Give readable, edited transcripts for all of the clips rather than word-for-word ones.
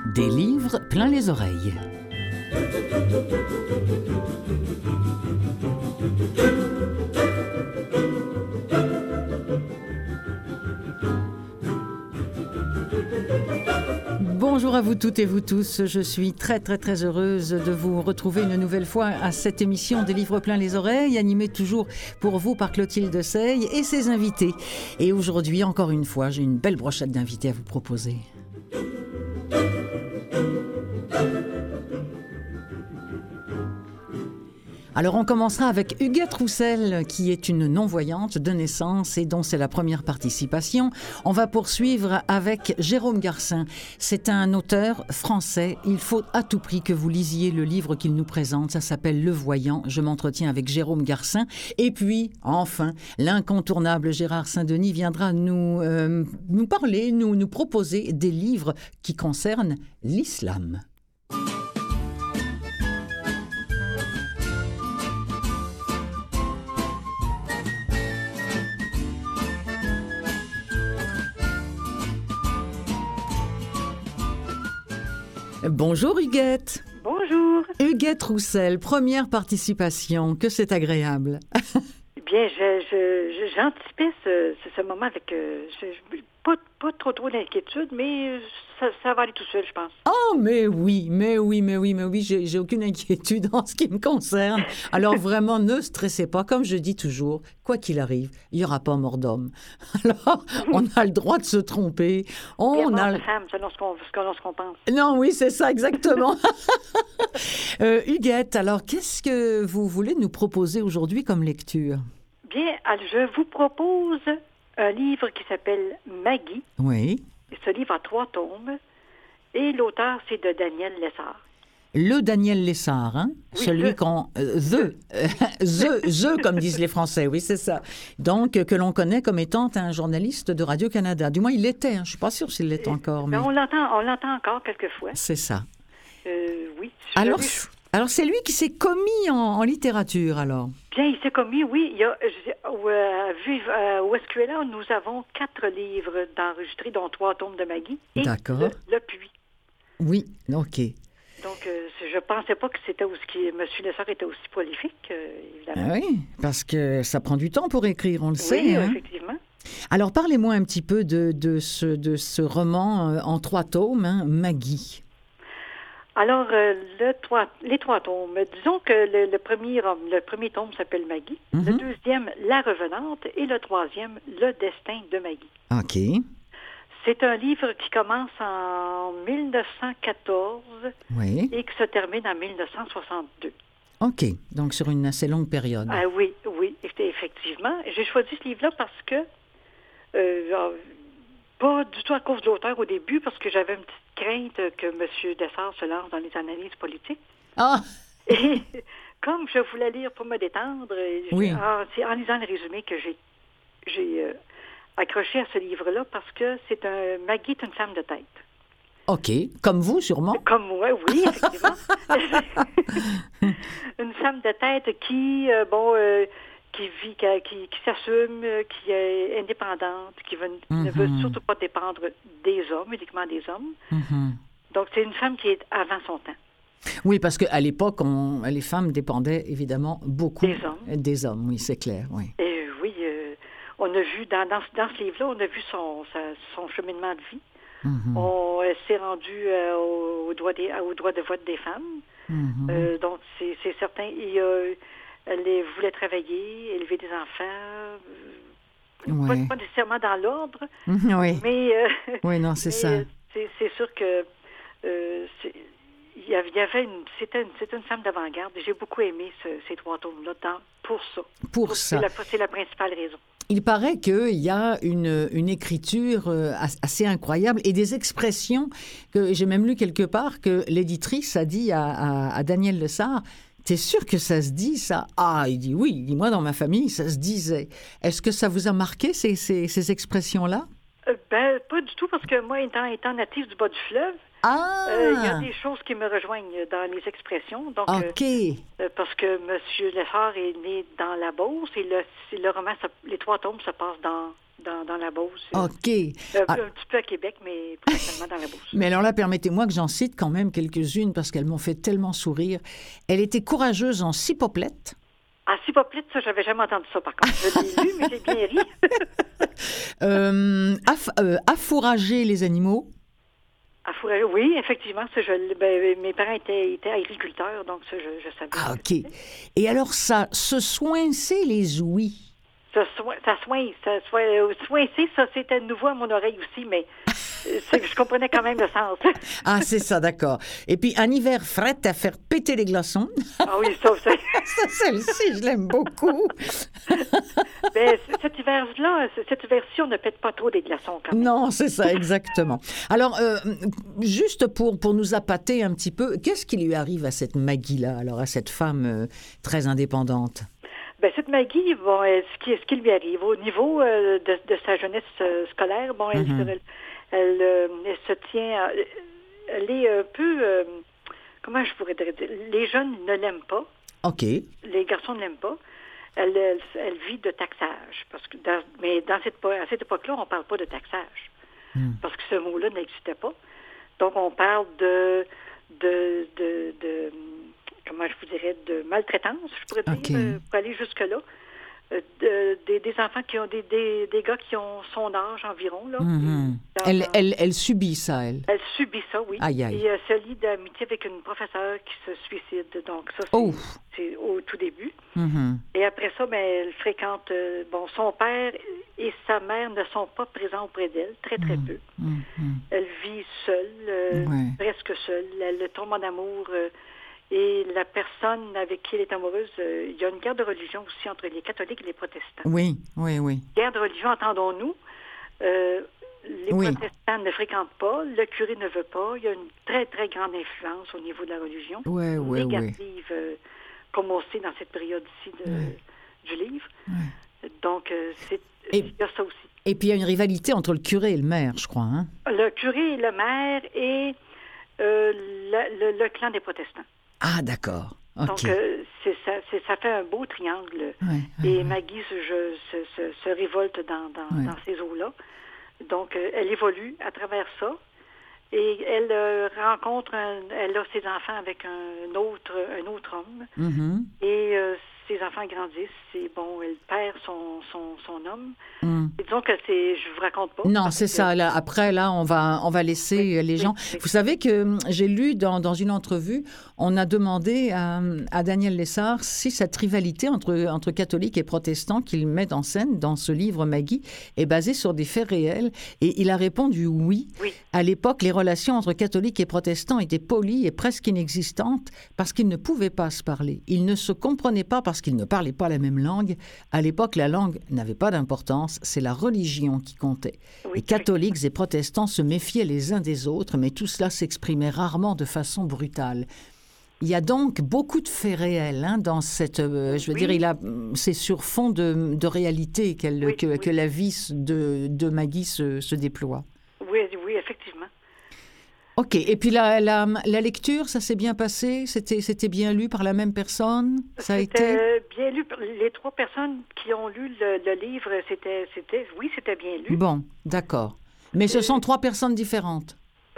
Des livres plein les oreilles. Bonjour à vous toutes et vous tous, je suis très heureuse de vous retrouver une nouvelle fois à cette émission des livres plein les oreilles, animée toujours pour vous par Clotilde Sey et ses invités. Et aujourd'hui, encore une fois, j'ai une belle brochette d'invités à vous proposer. Alors on commencera avec Huguette Roussel, qui est une non-voyante de naissance et dont c'est la première participation. On va poursuivre avec Jérôme Garcin. C'est un auteur français. Il faut à tout prix que vous lisiez le livre qu'il nous présente. Ça s'appelle Le Voyant. Je m'entretiens avec Jérôme Garcin. Et puis, enfin, l'incontournable Gérard Saint-Denis viendra nous parler, nous proposer des livres qui concernent l'islam. Bonjour Huguette. Bonjour. Huguette Roussel, première participation, que c'est agréable. Bien, j'anticipais ce moment avec pas trop d'inquiétude, mais ça va aller tout seul, je pense. Oh, mais oui, j'ai aucune inquiétude en ce qui me concerne. Alors vraiment, ne stressez pas, comme je dis toujours, quoi qu'il arrive, il n'y aura pas mort d'homme. Alors, on a le droit de se tromper. On a de femme, selon ce qu'on pense. Non, oui, c'est ça, exactement. Huguette, alors, qu'est-ce que vous voulez nous proposer aujourd'hui comme lecture? Bien, alors, je vous propose un livre qui s'appelle Maggie. Oui. Ce livre a 3 tomes. Et l'auteur, c'est de Daniel Lessard. Le Daniel Lessard, hein? Oui, celui qu'on... comme disent les Français, oui, c'est ça. Donc, que l'on connaît comme étant un journaliste de Radio-Canada. Du moins, il l'était, hein. Je ne suis pas sûre s'il l'est encore. Mais... On l'entend encore quelquefois. C'est ça. Oui. Alors, c'est lui qui s'est commis en littérature, alors? Bien, il s'est commis, oui. Au SQLA, nous avons 4 livres d'enregistrés, dont 3 tomes de Maggie. Et d'accord. Le Puits. Oui, OK. Donc, je ne pensais pas que M. Lessard était aussi prolifique, évidemment. Ah oui, parce que ça prend du temps pour écrire, on le sait. Oui, hein? Effectivement. Alors, parlez-moi un petit peu de ce roman en 3 tomes, hein, Maggie. Alors, les 3 tomes. Disons que le premier tome s'appelle Maggie, le deuxième, La Revenante, et le troisième, Le Destin de Maggie. OK. C'est un livre qui commence en 1914 oui. et qui se termine en 1962. OK. Donc, sur une assez longue période. Ah, oui, effectivement. J'ai choisi ce livre-là parce que, pas du tout à cause de l'auteur au début, parce que j'avais une petite crainte que M. Lessard se lance dans les analyses politiques. Ah! Et comme je voulais lire pour me détendre, oui. c'est en lisant le résumé que j'ai accroché à ce livre-là, parce que Maggie est une femme de tête. OK. Comme vous, sûrement? Comme moi, oui, effectivement. Une femme de tête qui vit, qui s'assume, qui est indépendante, qui ne veut surtout pas dépendre des hommes, uniquement des hommes. Mm-hmm. Donc, c'est une femme qui est avant son temps. Oui, parce qu'à l'époque, les femmes dépendaient évidemment beaucoup des hommes, oui, c'est clair. Oui, oui, on a vu, dans ce livre-là, on a vu son cheminement de vie. Mm-hmm. On s'est rendu au droit de vote des femmes. Mm-hmm. Donc, c'est certain. Elle voulait travailler, élever des enfants, pas nécessairement dans l'ordre, oui. Mais oui, non, c'est ça. C'est sûr que c'était une femme d'avant-garde. J'ai beaucoup aimé ces 3 tomes-là pour ça. Pour ça. C'est la principale raison. Il paraît qu'il y a une écriture assez incroyable et des expressions que j'ai même lu quelque part que l'éditrice a dit à Daniel Lessard. T'es sûr que ça se dit, ça? Ah, il dit oui. Il dit, moi, dans ma famille, ça se disait. Est-ce que ça vous a marqué, ces expressions-là? Pas du tout, parce que moi, étant natif du bas du fleuve, il y a des choses qui me rejoignent dans les expressions. Donc, OK. Parce que M. Lessard est né dans la Beauce et le roman, les 3 tomes se passent dans la Beauce. OK. Un petit peu à Québec, mais principalement dans la Beauce. Mais alors là, permettez-moi que j'en cite quand même quelques-unes parce qu'elles m'ont fait tellement sourire. Elle était courageuse en cipoplette. Ah, cipoplette, ça, j'avais jamais entendu ça, par contre. Je l'ai lu, mais j'ai bien ri. Affourager les animaux. Affourager, oui, effectivement. Ça, mes parents étaient agriculteurs, donc ça, je savais. Ah, OK. Et alors ça, se soincer les ouïes. Soincer, ça, c'était nouveau à mon oreille aussi, mais je comprenais quand même le sens. Ah, c'est ça, d'accord. Et puis, un hiver fret à faire péter les glaçons. Ah oui, ça. Ça, celle-ci, je l'aime beaucoup. Cet hiver-ci, on ne pète pas trop des glaçons quand même. Non, c'est ça, exactement. Alors, juste pour nous appâter un petit peu, qu'est-ce qui lui arrive à cette Maggie-là, alors à cette femme très indépendante? Cette Maggie, ce qui lui arrive au niveau de sa jeunesse scolaire, elle se tient, elle est un peu, comment je pourrais dire, les jeunes ne l'aiment pas. OK. Les garçons ne l'aiment pas. Elle vit de taxage, parce que à cette époque-là, on ne parle pas de taxage, parce que ce mot-là n'existait pas. Donc, on parle de comment je vous dirais, de maltraitance, je pourrais dire, pour aller jusque-là. Des enfants qui ont des gars qui ont son âge environ. Là, elle subit ça, elle. Elle subit ça, oui. Aïe, aïe. Et se lie d'amitié avec une professeure qui se suicide. Donc ça, c'est au tout début. Et après ça, elle fréquente... son père et sa mère ne sont pas présents auprès d'elle, très, très peu. Elle vit seule, presque seule. Elle tombe en amour... et la personne avec qui elle est amoureuse, il y a une guerre de religion aussi entre les catholiques et les protestants. Oui. Guerre de religion, entendons-nous. Les protestants ne fréquentent pas, le curé ne veut pas. Il y a une très, très grande influence au niveau de la religion. Négative, comme on sait dans cette période-ci du livre. Donc, il y a ça aussi. Et puis, il y a une rivalité entre le curé et le maire, je crois. Hein? Le curé et le maire et le clan des protestants. Ah, d'accord. Okay. Donc, ça fait un beau triangle. Et Maggie se révolte dans ces eaux-là. Donc, elle évolue à travers ça. Et elle rencontre, elle a ses enfants avec un autre homme. Et ses enfants grandissent. Et elle perd son homme. Et disons que je vous raconte pas. Non, c'est ça. Là, après, on va laisser les gens. Vous savez que j'ai lu dans une entrevue, on a demandé à Daniel Lessard si cette rivalité entre catholiques et protestants qu'il met en scène dans ce livre Maggie est basée sur des faits réels. Et il a répondu oui. À l'époque, les relations entre catholiques et protestants étaient polies et presque inexistantes parce qu'ils ne pouvaient pas se parler. Ils ne se comprenaient pas parce qu'ils ne parlaient pas la même langue. À l'époque, la langue n'avait pas d'importance, c'est la religion qui comptait. Les catholiques et protestants se méfiaient les uns des autres, mais tout cela s'exprimait rarement de façon brutale. Il y a donc beaucoup de faits réels dans cette... c'est sur fond de réalité que la vie de Maggie se déploie. Oui, effectivement. OK. Et puis la lecture, ça s'est bien passé? C'était bien lu par la même personne? C'était bien lu. Les trois personnes qui ont lu le livre, c'était bien lu. Bon, d'accord. Mais ce sont trois personnes différentes?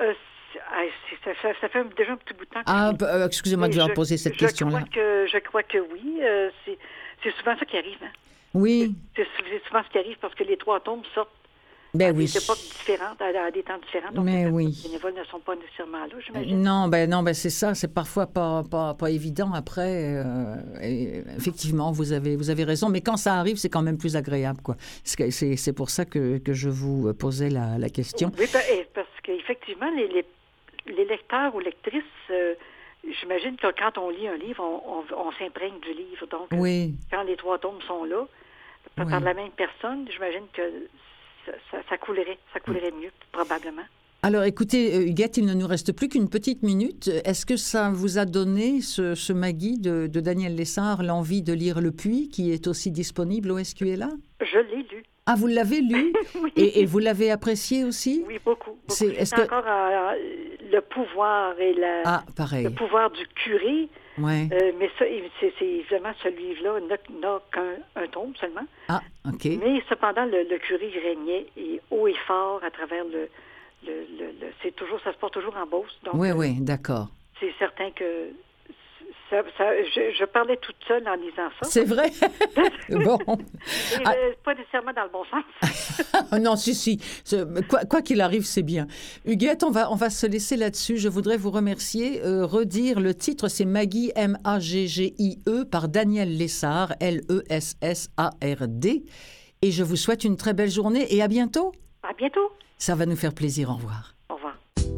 Ça fait déjà un petit bout de temps. Excusez-moi de vous poser cette question-là. Je crois que oui. C'est souvent ça qui arrive. Oui. C'est souvent ce qui arrive parce que les trois tomes sortent à des époques différentes, à des temps différents. Donc, les bénévoles ne sont pas nécessairement là, j'imagine. Non, c'est ça. C'est parfois pas évident après. Effectivement, vous avez raison. Mais quand ça arrive, c'est quand même plus agréable, quoi. C'est pour ça que je vous posais la question. Oui, parce qu'effectivement, les lecteurs ou lectrices, j'imagine que quand on lit un livre, on s'imprègne du livre. Donc, quand les trois tomes sont là, par la même personne, j'imagine que ça coulerait mieux, probablement. Alors, écoutez, Huguette, il ne nous reste plus qu'une petite minute. Est-ce que ça vous a donné, ce Maggie de Daniel Lessard, l'envie de lire Le Puits, qui est aussi disponible au SQLA? Je l'ai lu. Ah, vous l'avez lu? Oui. Et vous l'avez apprécié aussi? Oui, beaucoup. Encore le pouvoir et le pouvoir du curé. Ouais. Mais ça, c'est évidemment, ce livre-là n'a qu'un tome seulement. Ah, OK. Mais cependant, le curé régnait haut et fort à travers ça se porte toujours en Beauce. Donc, Oui, d'accord. C'est certain que je parlais toute seule en lisant ça. C'est vrai? Bon. Pas nécessairement dans le bon sens. Non, si. Quoi qu'il arrive, c'est bien. Huguette, on va se laisser là-dessus. Je voudrais vous remercier. Redire le titre, c'est Maggie, Maggie, par Daniel Lessard, Lessard. Et je vous souhaite une très belle journée et à bientôt. À bientôt. Ça va nous faire plaisir. Au revoir. Au revoir.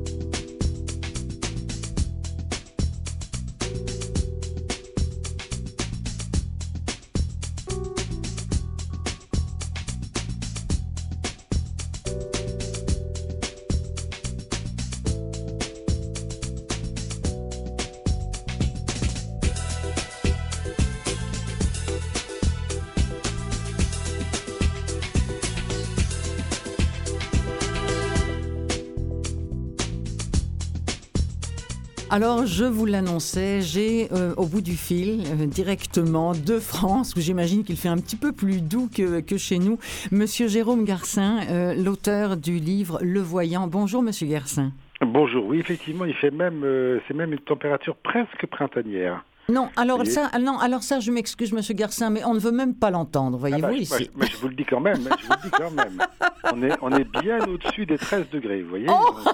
Alors, je vous l'annonçais, j'ai au bout du fil, directement de France, où j'imagine qu'il fait un petit peu plus doux que chez nous, Monsieur Jérôme Garcin, l'auteur du livre Le Voyant. Bonjour, Monsieur Garcin. Bonjour, oui, effectivement, il fait c'est même une température presque printanière. Non, alors ça, je m'excuse, Monsieur Garcin, mais on ne veut même pas l'entendre, voyez-vous, ici. Mais je vous le dis quand même, On est bien au-dessus des 13 degrés, vous voyez.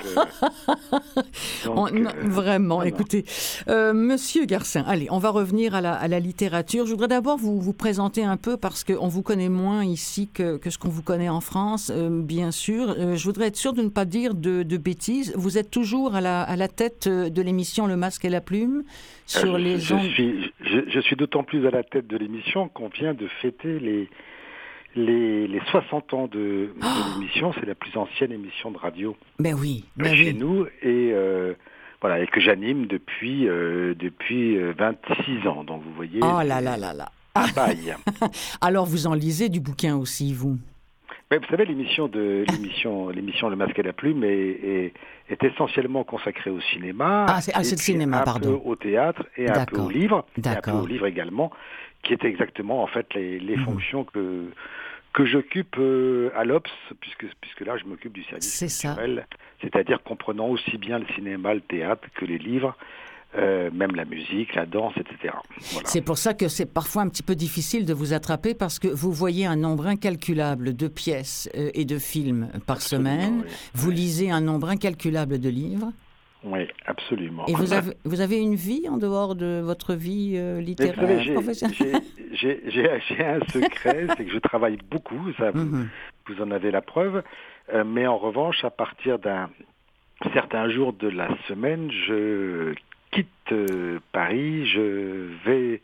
Vraiment, écoutez. Monsieur Garcin, allez, on va revenir à la littérature. Je voudrais d'abord vous présenter un peu, parce qu'on vous connaît moins ici que ce qu'on vous connaît en France, bien sûr. Je voudrais être sûr de ne pas dire de bêtises. Vous êtes toujours à la tête de l'émission Le Masque et la Plume sur les ondes. Je suis d'autant plus à la tête de l'émission qu'on vient de fêter les 60 ans de l'émission. C'est la plus ancienne émission de radio chez nous et que j'anime depuis 26 ans. Donc vous voyez. Oh là là là là. À bail. Alors vous en lisez du bouquin aussi, vous? Mais vous savez, l'émission Le Masque et la Plume est essentiellement consacrée au cinéma. C'est le cinéma, pardon. Un peu au théâtre et un peu au livre. D'accord. Et un peu au livre également, qui est exactement en fait les fonctions que j'occupe à l'Obs, puisque là je m'occupe du service culturel, c'est-à-dire comprenant aussi bien le cinéma, le théâtre que les livres. Même la musique, la danse, etc. Voilà. C'est pour ça que c'est parfois un petit peu difficile de vous attraper parce que vous voyez un nombre incalculable de pièces et de films par semaine. Oui. Vous lisez un nombre incalculable de livres. Oui, absolument. Et vous avez une vie en dehors de votre vie littéraire, professionnelle? J'ai un secret, c'est que je travaille beaucoup, ça vous en avez la preuve. Mais en revanche, à partir d'un certain jour de la semaine, je quitte Paris, je vais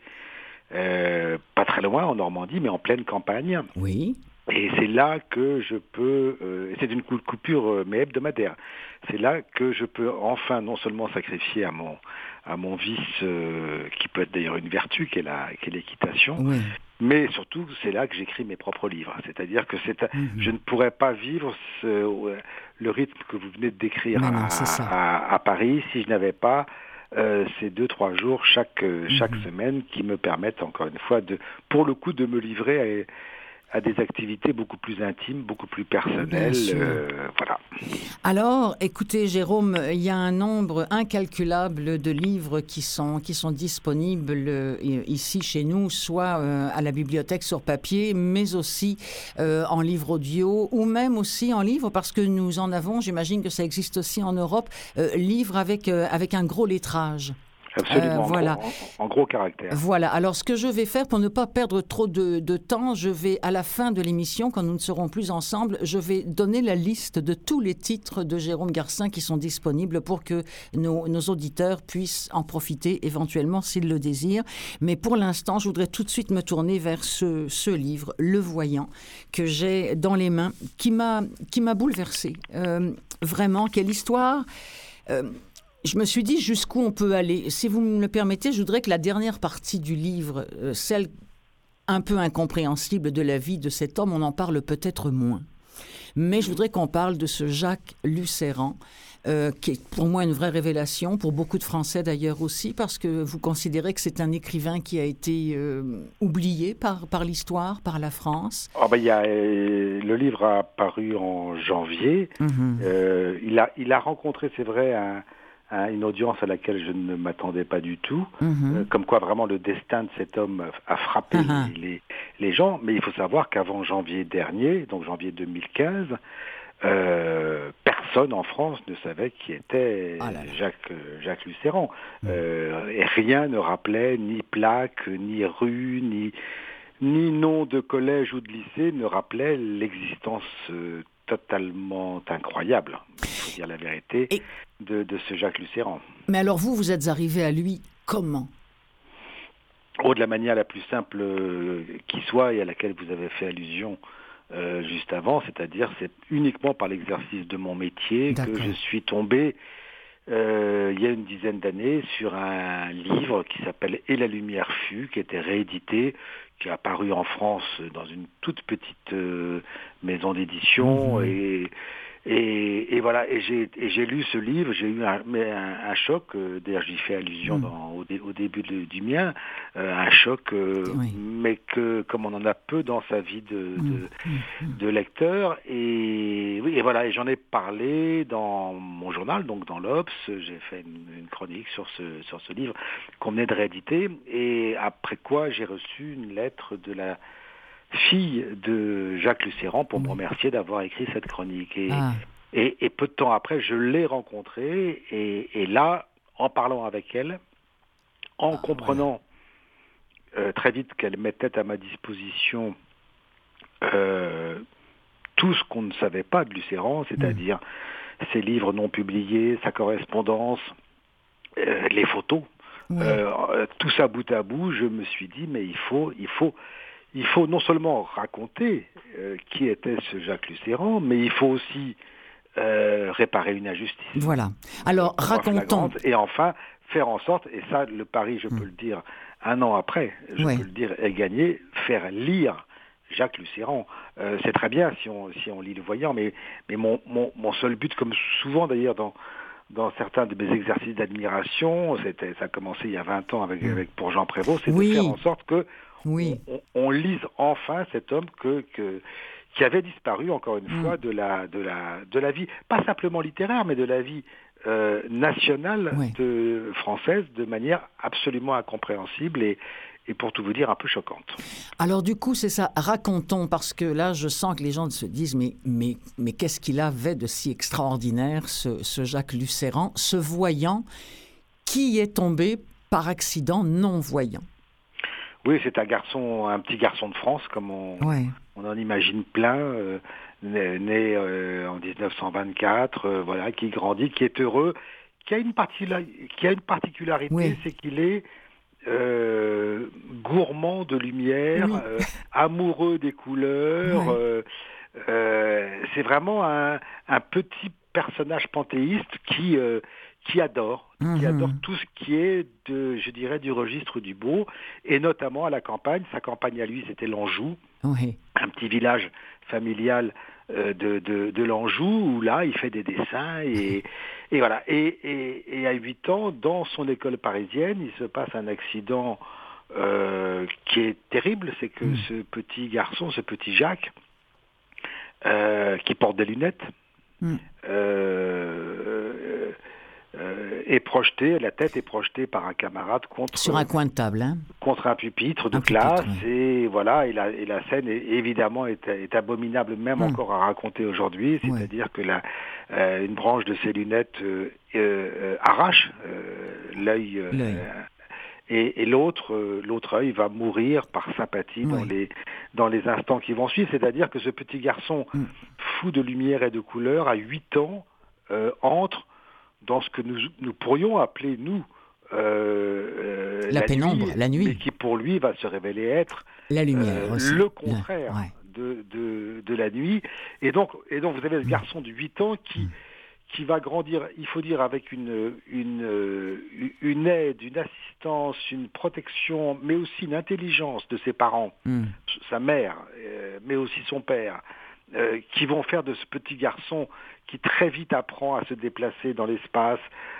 pas très loin en Normandie, mais en pleine campagne. Oui. Et c'est là que je peux, c'est une coupure mais hebdomadaire, c'est là que je peux enfin non seulement sacrifier à mon vice, qui peut être d'ailleurs une vertu, qui est l'équitation, oui. Mais surtout c'est là que j'écris mes propres livres. C'est-à-dire que je ne pourrais pas vivre le rythme que vous venez de décrire à Paris si je n'avais pas ces 2-3 jours chaque semaine qui me permettent encore une fois pour le coup de me livrer à des activités beaucoup plus intimes, beaucoup plus personnelles. Voilà. Alors, écoutez, Jérôme, il y a un nombre incalculable de livres qui sont disponibles ici chez nous, soit à la bibliothèque sur papier, mais aussi en livre audio, ou même aussi en livre, parce que nous en avons, j'imagine que ça existe aussi en Europe, livres avec un gros lettrage. Absolument, voilà. en gros caractère. Voilà, alors ce que je vais faire pour ne pas perdre trop de temps, je vais à la fin de l'émission, quand nous ne serons plus ensemble, je vais donner la liste de tous les titres de Jérôme Garcin qui sont disponibles pour que nos auditeurs puissent en profiter éventuellement s'ils le désirent. Mais pour l'instant, je voudrais tout de suite me tourner vers ce livre, Le Voyant, que j'ai dans les mains, qui m'a bouleversée. Vraiment, quelle histoire. Je me suis dit jusqu'où on peut aller. Si vous me le permettez, je voudrais que la dernière partie du livre, celle un peu incompréhensible de la vie de cet homme, on en parle peut-être moins. Mais je voudrais qu'on parle de ce Jacques Lucéran, qui est pour moi une vraie révélation, pour beaucoup de Français d'ailleurs aussi, parce que vous considérez que c'est un écrivain qui a été oublié par l'histoire, par la France. Le livre a paru en janvier. Il a rencontré, c'est vrai, une audience à laquelle je ne m'attendais pas du tout. Comme quoi vraiment le destin de cet homme a frappé les gens. Mais il faut savoir qu'avant janvier dernier, donc janvier 2015, personne en France ne savait qui était Jacques Lucéran. Et rien ne rappelait, ni plaque, ni rue, ni nom de collège ou de lycée ne rappelait l'existence totalement incroyable, il faut dire la vérité, de ce Jacques Lucéran. Mais alors vous êtes arrivé à lui comment ? De la manière la plus simple qui soit et à laquelle vous avez fait allusion juste avant, c'est-à-dire c'est uniquement par l'exercice de mon métier que je suis tombé il y a une dizaine d'années sur un livre qui s'appelle « Et la lumière fut », qui était réédité, qui est apparu en France dans une toute petite maison d'édition et voilà, et j'ai lu ce livre, j'ai eu un choc, d'ailleurs j'y fais allusion au début du mien, un choc, mais que comme on en a peu dans sa vie de lecteur, et voilà, et j'en ai parlé dans mon journal, donc dans l'Obs, j'ai fait une chronique sur ce livre qu'on venait de rééditer, et après quoi j'ai reçu une lettre de la fille de Jacques Lucéran pour me remercier d'avoir écrit cette chronique. Et peu de temps après, je l'ai rencontrée, et là, en parlant avec elle, en comprenant très vite qu'elle mettait à ma disposition tout ce qu'on ne savait pas de Lucéran, c'est-à-dire ses livres non publiés, sa correspondance, les photos, tout ça bout à bout, je me suis dit, mais il faut non seulement raconter qui était ce Jacques Lucéran, mais il faut aussi réparer une injustice. Voilà. Alors, racontons. Et enfin, faire en sorte, et ça, le pari, je peux le dire un an après, je peux le dire, est gagné, faire lire Jacques Lucéran. C'est très bien si on lit Le Voyant, mais mon seul but, comme souvent d'ailleurs dans certains de mes exercices d'admiration, ça a commencé il y a 20 ans pour Jean Prévost, c'est de faire en sorte que on lise enfin cet homme qui avait disparu, encore une fois, de la vie, pas simplement littéraire, mais de la vie nationale française, de manière absolument incompréhensible et pour tout vous dire, un peu choquante. Alors du coup, c'est ça, racontons, parce que là, je sens que les gens se disent, mais qu'est-ce qu'il avait de si extraordinaire, ce Jacques Lucéran, ce voyant, qui est tombé par accident non-voyant? Oui, c'est un petit garçon de France, comme on en imagine plein, né en 1924, voilà, qui grandit, qui est heureux, qui a une particularité, c'est qu'il est gourmand de lumière, amoureux des couleurs. C'est vraiment un petit personnage panthéiste qui adore tout ce qui est je dirais, du registre du beau, et notamment à la campagne. Sa campagne à lui, c'était l'Anjou, un petit village familial de l'Anjou, où là, il fait des dessins, et voilà. Et à 8 ans, dans son école parisienne, il se passe un accident qui est terrible, c'est que ce petit garçon, ce petit Jacques, qui porte des lunettes, est projeté, la tête est projetée par un camarade sur un coin de table, contre un pupitre de classe, et voilà, et la scène évidemment est abominable, même encore à raconter aujourd'hui, c'est-à-dire que une branche de ses lunettes arrache l'œil. Et l'autre œil va mourir par sympathie dans les instants qui vont suivre. C'est-à-dire que ce petit garçon fou de lumière et de couleur, à 8 ans, entre dans ce que nous pourrions appeler, nous, la pénombre, la nuit, mais qui pour lui va se révéler être la lumière aussi. Le contraire de la nuit. Et donc vous avez ce garçon de 8 ans qui va grandir, il faut dire, avec une aide, une assistance, une protection, mais aussi une intelligence de ses parents, sa mère, mais aussi son père, qui vont faire de ce petit garçon qui très vite apprend à se déplacer dans l'espace,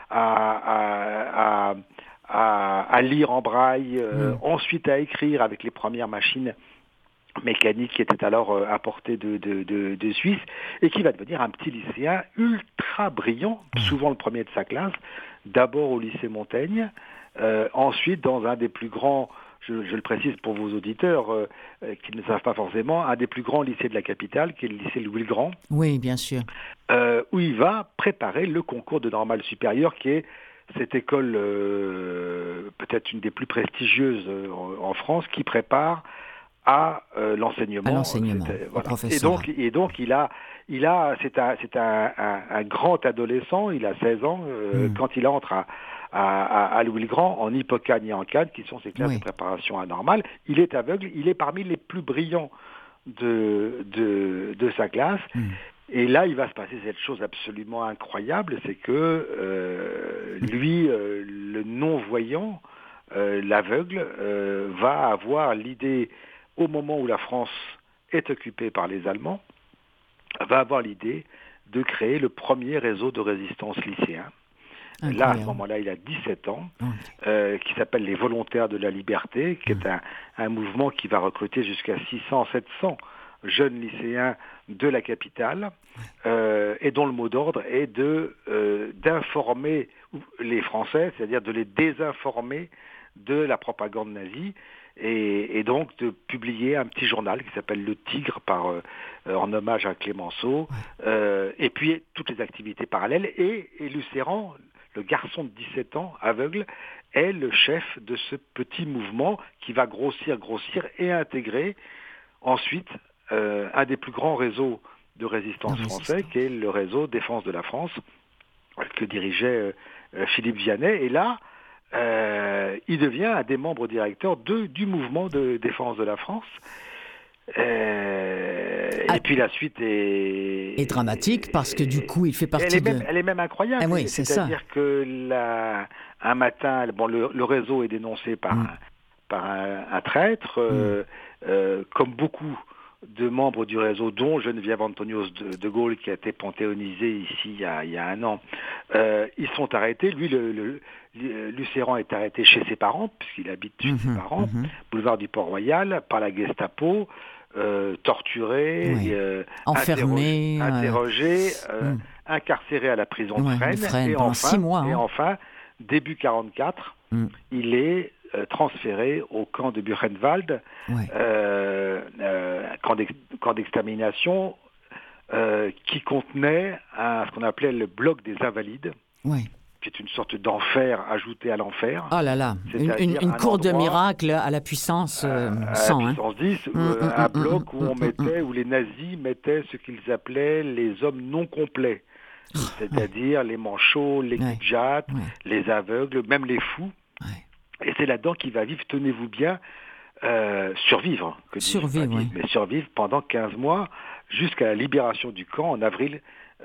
à lire en braille, ensuite à écrire avec les premières machines mécaniques qui étaient alors apportées de Suisse, et qui va devenir un petit lycéen ultra brillant, souvent le premier de sa classe, d'abord au lycée Montaigne, ensuite dans un des plus grands, je le précise pour vos auditeurs qui ne savent pas forcément, un des plus grands lycées de la capitale, qui est le lycée Louis-le-Grand. Oui, bien sûr. Où il va préparer le concours de normale supérieure, qui est cette école peut-être une des plus prestigieuses en France, qui prépare à l'enseignement. Au professeur. Et donc c'est un grand adolescent, il a 16 ans, quand il entre à Louis-le-Grand, en Hippocagne et en Cannes, qui sont ses classes de préparation anormale. Il est aveugle, il est parmi les plus brillants de sa classe. Et là, il va se passer cette chose absolument incroyable, c'est que lui, le non-voyant, l'aveugle, va avoir l'idée, au moment où la France est occupée par les Allemands, va avoir l'idée de créer le premier réseau de résistance lycéen. Incroyable. Là, à ce moment-là, il a 17 ans, qui s'appelle les Volontaires de la Liberté, qui est un mouvement qui va recruter jusqu'à 600-700 jeunes lycéens de la capitale, et dont le mot d'ordre est d'informer les Français, c'est-à-dire de les désinformer de la propagande nazie, et donc de publier un petit journal qui s'appelle Le Tigre, en hommage à Clémenceau, et puis toutes les activités parallèles, et Lucéran, le garçon de 17 ans, aveugle, est le chef de ce petit mouvement qui va grossir et intégrer ensuite un des plus grands réseaux de résistance français, qui est le réseau Défense de la France, que dirigeait Philippe Vianney. Et là, il devient un des membres directeurs du mouvement de défense de la France. Et puis la suite est dramatique, parce que du coup, il fait partie elle est même incroyable. Oui, c'est-à-dire que un matin, le réseau est dénoncé par un traître, comme beaucoup de membres du réseau, dont Geneviève Antonios de Gaulle, qui a été panthéonisée ici il y a un an. Ils sont arrêtés. Lui, Lucéran est arrêté chez ses parents, puisqu'il habite chez ses parents, boulevard du Port-Royal, par la Gestapo, torturé, enfermé, interrogé, incarcéré à la prison de Fresnes, et pendant 6 mois. Et enfin, début 1944, il est transféré au camp de Buchenwald, camp d'extermination qui contenait ce qu'on appelait le bloc des Invalides, qui est une sorte d'enfer ajouté à l'enfer. Oh là là, une cour de miracle à la puissance 100. À la puissance 10, un bloc où les nazis mettaient ce qu'ils appelaient les hommes non complets, c'est-à-dire les manchots, les gudjats, les aveugles, même les fous. Et c'est là-dedans qu'il va vivre, tenez-vous bien, survivre. Mais survivre pendant 15 mois, jusqu'à la libération du camp en avril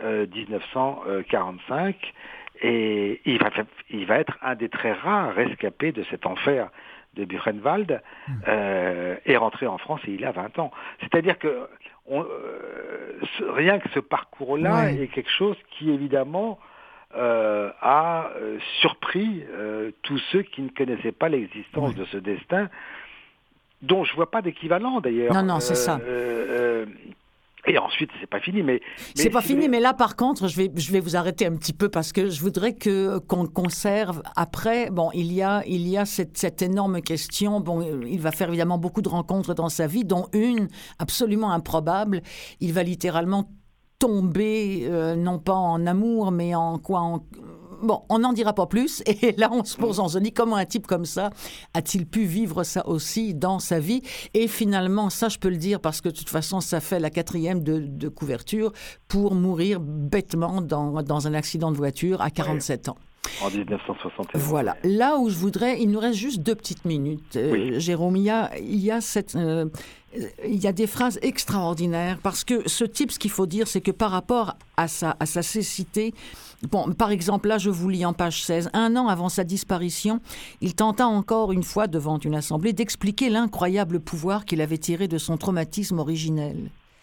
1945. Et il va être un des très rares rescapés de cet enfer de Buchenwald, et rentrer en France, et il a 20 ans. C'est-à-dire que rien que ce parcours-là est quelque chose qui, évidemment, a surpris tous ceux qui ne connaissaient pas l'existence de ce destin, dont je ne vois pas d'équivalent d'ailleurs. Non, c'est ça. Et ensuite, c'est pas fini, mais c'est pas fini. Mais là, par contre, je vais vous arrêter un petit peu, parce que je voudrais qu'on conserve après. Bon, il y a cette énorme question. Bon, il va faire évidemment beaucoup de rencontres dans sa vie, dont une absolument improbable. Il va littéralement tomber, non pas en amour, mais Bon, on n'en dira pas plus. Et là, on se pose, on se dit, comment un type comme ça a-t-il pu vivre ça aussi dans sa vie? Et finalement, ça, je peux le dire, parce que de toute façon, ça fait la 4e de couverture, pour mourir bêtement dans un accident de voiture à 47 ans. En 1961. Voilà. Là où je voudrais... Il nous reste juste 2 petites minutes. Jérôme, il y a des phrases extraordinaires, parce que ce type, ce qu'il faut dire, c'est que par rapport à sa cécité... Bon, par exemple, là, je vous lis en page 16. 1 an avant sa disparition, il tenta encore une fois, devant une assemblée, d'expliquer l'incroyable pouvoir qu'il avait tiré de son traumatisme originel.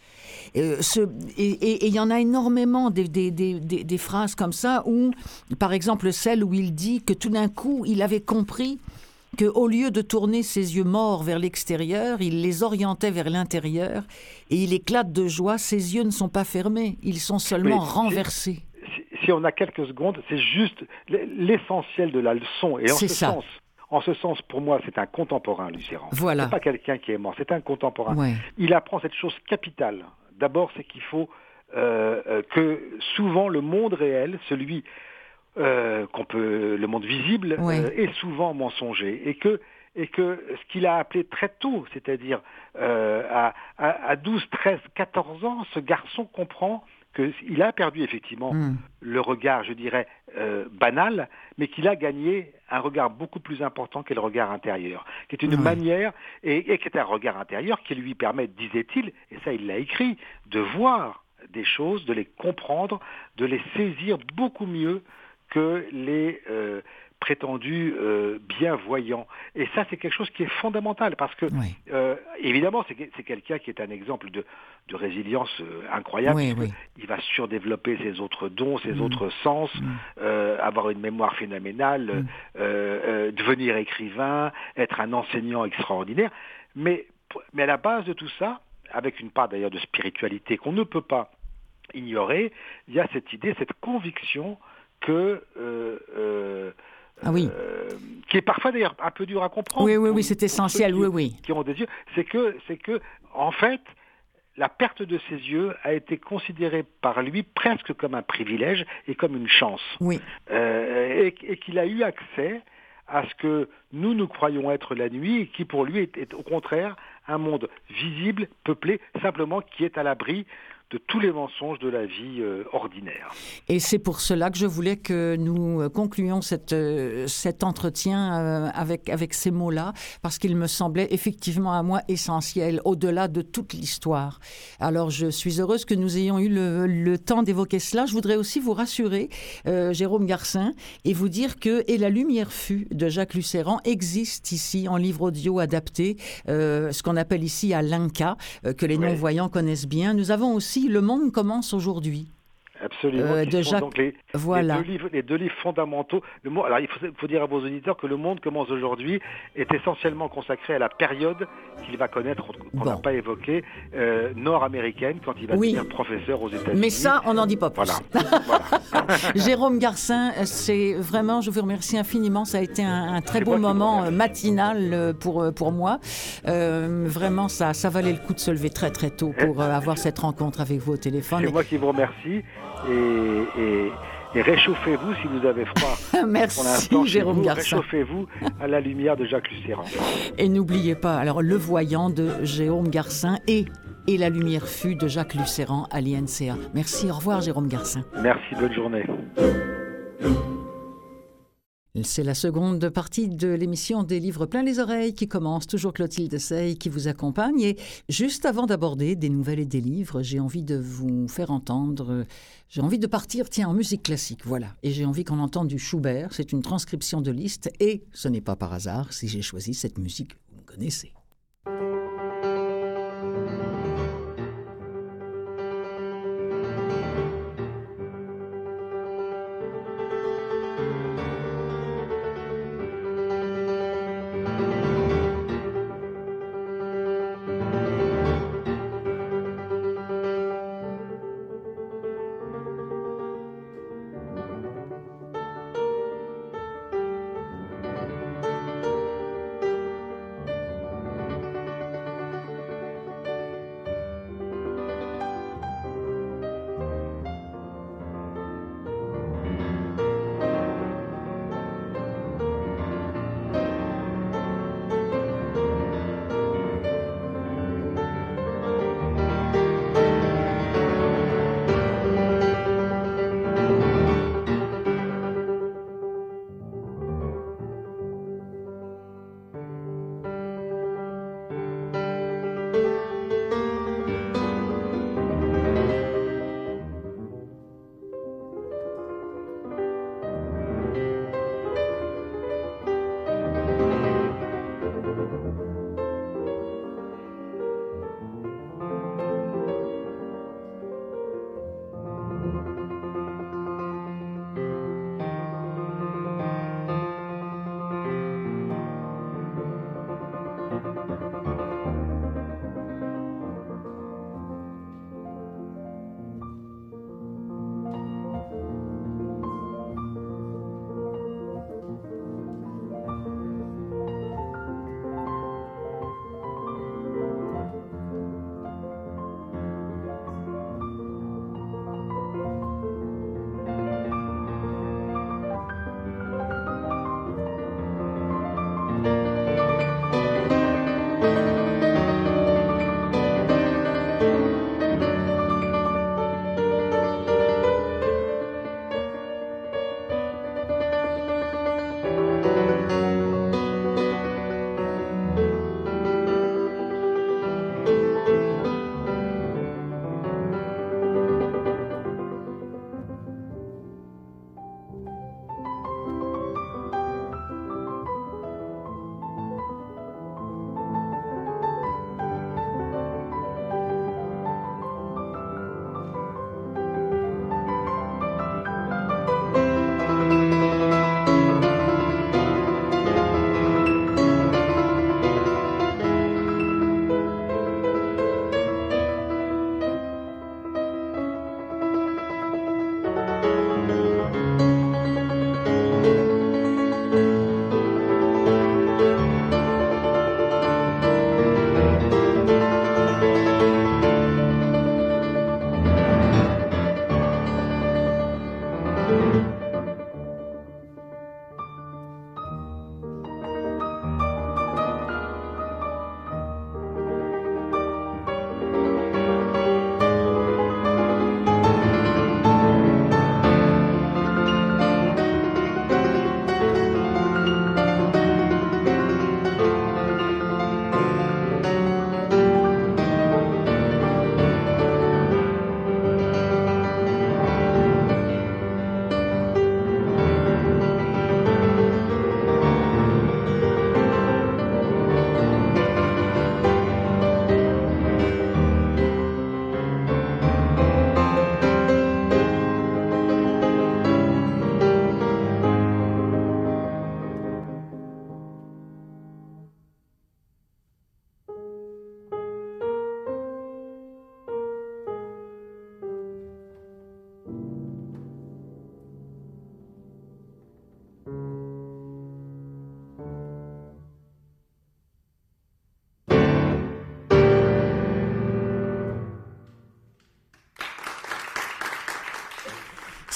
Et il y en a énormément des phrases comme ça, où, par exemple, celle où il dit que tout d'un coup, il avait compris qu'au lieu de tourner ses yeux morts vers l'extérieur, il les orientait vers l'intérieur, et il éclate de joie, ses yeux ne sont pas fermés, ils sont seulement renversés. Si on a quelques secondes, c'est juste l'essentiel de la leçon. Et en ce sens, pour moi, c'est un contemporain, Luc Serrand. Voilà. C'est pas quelqu'un qui est mort, c'est un contemporain. Ouais. Il apprend cette chose capitale. D'abord, c'est qu'il faut que souvent le monde réel, celui le monde visible, est souvent mensonger. Et que ce qu'il a appelé très tôt, c'est-à-dire à 12, 13, 14 ans, ce garçon comprend qu'il a perdu effectivement le regard, je dirais, banal, mais qu'il a gagné un regard beaucoup plus important qu'est le regard intérieur, qui est une manière, et qui est un regard intérieur qui lui permet, disait-il, et ça il l'a écrit, de voir des choses, de les comprendre, de les saisir beaucoup mieux que les prétendus bienvoyants. Et ça, c'est quelque chose qui est fondamental, parce que, évidemment, c'est quelqu'un qui est un exemple de résilience incroyable. Il va surdévelopper ses autres dons, ses autres sens, avoir une mémoire phénoménale, devenir écrivain, être un enseignant extraordinaire. Mais à la base de tout ça, avec une part d'ailleurs de spiritualité qu'on ne peut pas ignorer, il y a cette idée, cette conviction que qui est parfois d'ailleurs un peu dur à comprendre. Oui, c'est essentiel, qui ont des yeux, c'est que en fait, la perte de ses yeux a été considérée par lui presque comme un privilège et comme une chance. Et qu'il a eu accès à ce que nous croyons être la nuit, et qui pour lui est au contraire un monde visible, peuplé, simplement qui est à l'abri de tous les mensonges de la vie ordinaire. Et c'est pour cela que je voulais que nous concluions cet entretien avec ces mots-là, parce qu'il me semblait effectivement à moi essentiel, au-delà de toute l'histoire. Alors je suis heureuse que nous ayons eu le temps d'évoquer cela. Je voudrais aussi vous rassurer, Jérôme Garcin, et vous dire que « Et la lumière fut » de Jacques Lucéran existe ici en livre audio adapté, ce qu'on appelle ici à l'Inca, que les non-voyants connaissent bien. Nous avons aussi Le Monde commence aujourd'hui. Absolument. De Jacques... donc les deux livres fondamentaux. Alors il faut dire à vos auditeurs que Le Monde commence aujourd'hui est essentiellement consacré à la période qu'il va connaître, qu'on n'a pas évoquée, nord-américaine, quand il va devenir professeur aux États-Unis. Mais ça, on n'en dit pas plus. Voilà. Jérôme Garcin, c'est vraiment, je vous remercie infiniment. Ça a été un très beau moment matinal pour moi. Vraiment, ça valait le coup de se lever très très tôt pour avoir cette rencontre avec vous au téléphone. C'est moi qui vous remercie. Et réchauffez-vous si vous avez froid. Merci Jérôme Garcin. Réchauffez-vous à la lumière de Jacques Lucéran. Et n'oubliez pas, alors Le Voyant de Jérôme Garcin et La lumière fut de Jacques Lucéran à l'INCA. Merci, au revoir Jérôme Garcin. Merci, bonne journée. C'est la seconde partie de l'émission des livres plein les oreilles qui commence. Toujours Clotilde Sey qui vous accompagne. Et juste avant d'aborder des nouvelles et des livres, j'ai envie de vous faire entendre... J'ai envie de partir, en musique classique, voilà. Et j'ai envie qu'on entende du Schubert. C'est une transcription de Liszt. Et ce n'est pas par hasard si j'ai choisi cette musique que vous connaissez.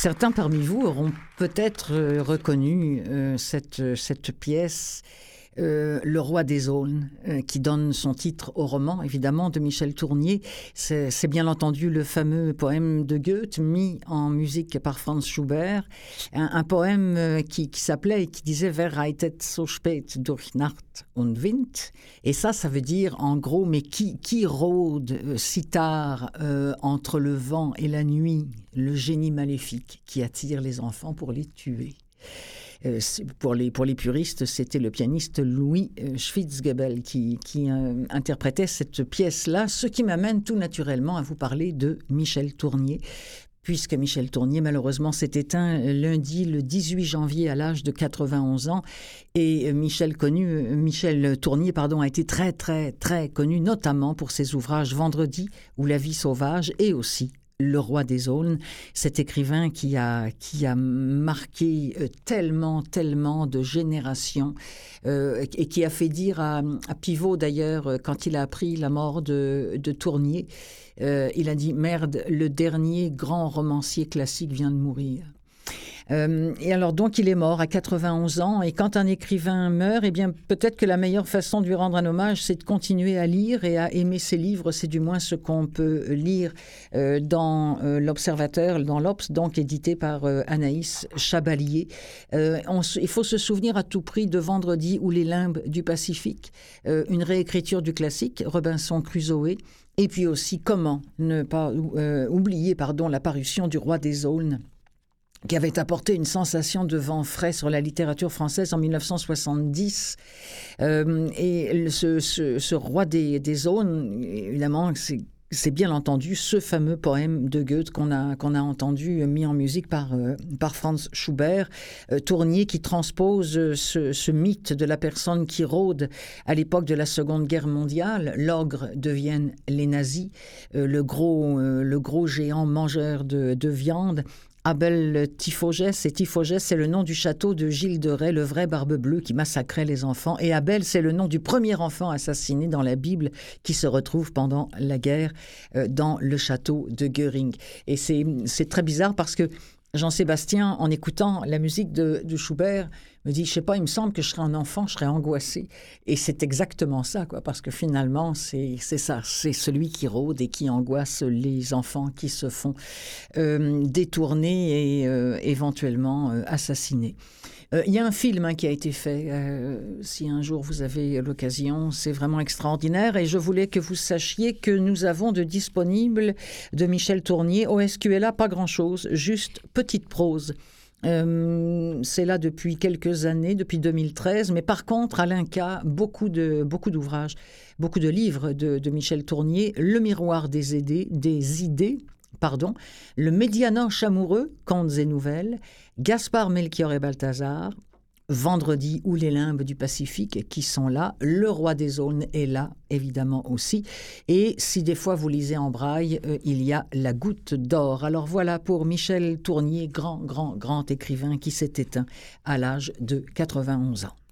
Certains parmi vous auront peut-être reconnu cette pièce, Le Roi des Aulnes, qui donne son titre au roman, évidemment, de Michel Tournier. C'est bien entendu le fameux poème de Goethe, mis en musique par Franz Schubert. Un poème qui s'appelait et qui disait « Wer reitet so spät durch Nacht und Wind ?» Et ça veut dire, en gros, mais qui rôde si tard entre le vent et la nuit, le génie maléfique qui attire les enfants pour les tuer. Pour les puristes, c'était le pianiste Louis Schwitzgebel qui interprétait cette pièce-là, ce qui m'amène tout naturellement à vous parler de Michel Tournier, puisque Michel Tournier, malheureusement, s'est éteint lundi, le 18 janvier, à l'âge de 91 ans. Et Michel Tournier, a été très, très, très connu, notamment pour ses ouvrages Vendredi ou La vie sauvage, et aussi Le Roi des Aulnes, cet écrivain qui a marqué tellement de générations et qui a fait dire à Pivot, d'ailleurs, quand il a appris la mort de Tournier, il a dit « Merde, le dernier grand romancier classique vient de mourir ». Et alors donc il est mort à 91 ans, et quand un écrivain meurt, eh bien peut-être que la meilleure façon de lui rendre un hommage, c'est de continuer à lire et à aimer ses livres. C'est du moins ce qu'on peut lire dans l'Observateur, dans l'Obs, donc édité par Anaïs Chabalier. Il faut se souvenir à tout prix de Vendredi ou Les Limbes du Pacifique, une réécriture du classique Robinson Crusoe. Et puis aussi, comment ne pas oublier la parution du Roi des Aulnes, qui avait apporté une sensation de vent frais sur la littérature française en 1970. Et ce Roi des Aulnes, évidemment, c'est bien entendu ce fameux poème de Goethe qu'on a entendu mis en musique par Franz Schubert. Tournier qui transpose ce mythe de la personne qui rôde à l'époque de la Seconde Guerre mondiale. L'ogre deviennent les nazis, le gros géant mangeur de viande. Abel Tiphogès, et Tiphogès, c'est le nom du château de Gilles de Rais, le vrai barbe bleue qui massacrait les enfants. Et Abel, c'est le nom du premier enfant assassiné dans la Bible qui se retrouve pendant la guerre dans le château de Göring. Et c'est très bizarre parce que Jean-Sébastien, en écoutant la musique de Schubert, me dit, je sais pas, il me semble que je serais un enfant, je serais angoissé. Et c'est exactement ça, quoi, parce que finalement, c'est ça, c'est celui qui rôde et qui angoisse les enfants qui se font détourner et éventuellement assassinés. Il y a un film qui a été fait, si un jour vous avez l'occasion, c'est vraiment extraordinaire, et je voulais que vous sachiez que nous avons de disponible de Michel Tournier au SQLA pas grand-chose, juste petite prose. C'est là depuis quelques années, depuis 2013, mais par contre, à l'INCA, beaucoup d'ouvrages, beaucoup de livres de Michel Tournier, Le Miroir des idées, Le Médianoche amoureux, contes et nouvelles, Gaspard, Melchior et Balthazar, Vendredi ou Les Limbes du Pacifique qui sont là, Le Roi des Aulnes est là, évidemment aussi, et si des fois vous lisez en braille, il y a La Goutte d'or. Alors voilà pour Michel Tournier, grand écrivain qui s'est éteint à l'âge de 91 ans.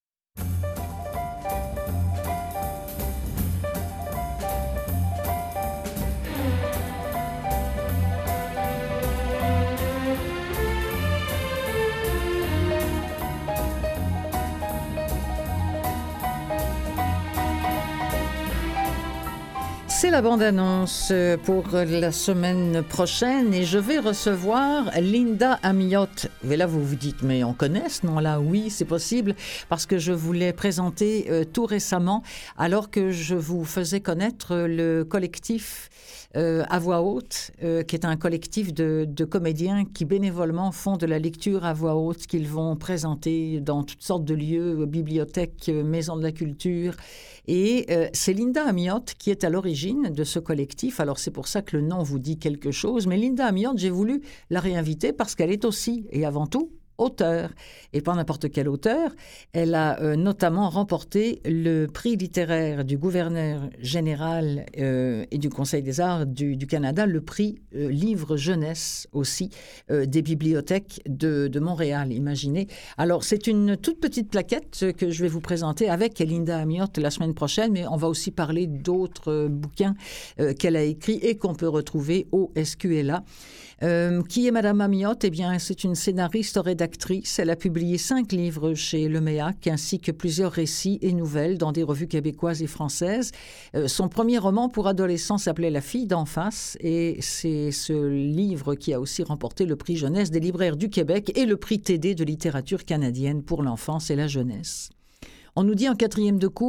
C'est la bande-annonce pour la semaine prochaine et je vais recevoir Linda Amiotte. Et là, vous vous dites, mais on connaît ce nom-là? Oui, c'est possible, parce que je vous l'ai présenté tout récemment, alors que je vous faisais connaître le collectif à voix haute, qui est un collectif de comédiens qui bénévolement font de la lecture à voix haute, qu'ils vont présenter dans toutes sortes de lieux, bibliothèques, maisons de la culture. Et c'est Linda Amiotte qui est à l'origine de ce collectif. Alors c'est pour ça que le nom vous dit quelque chose. Mais Linda Amiotte, j'ai voulu la réinviter parce qu'elle est aussi et avant tout auteur. Et pas n'importe quel auteur. Elle a notamment remporté le prix littéraire du gouverneur général et du Conseil des arts du Canada, le prix livre jeunesse aussi des bibliothèques de Montréal, imaginez. Alors, c'est une toute petite plaquette que je vais vous présenter avec Linda Amiotte la semaine prochaine, mais on va aussi parler d'autres bouquins qu'elle a écrits et qu'on peut retrouver au SQLA. Qui est Madame Amiotte? Eh bien, c'est une scénariste rédactrice. Elle a publié 5 livres chez Le Méac, ainsi que plusieurs récits et nouvelles dans des revues québécoises et françaises. Son premier roman pour adolescents s'appelait La fille d'en face, et c'est ce livre qui a aussi remporté le prix jeunesse des libraires du Québec et le prix TD de littérature canadienne pour l'enfance et la jeunesse. On nous dit en 4e de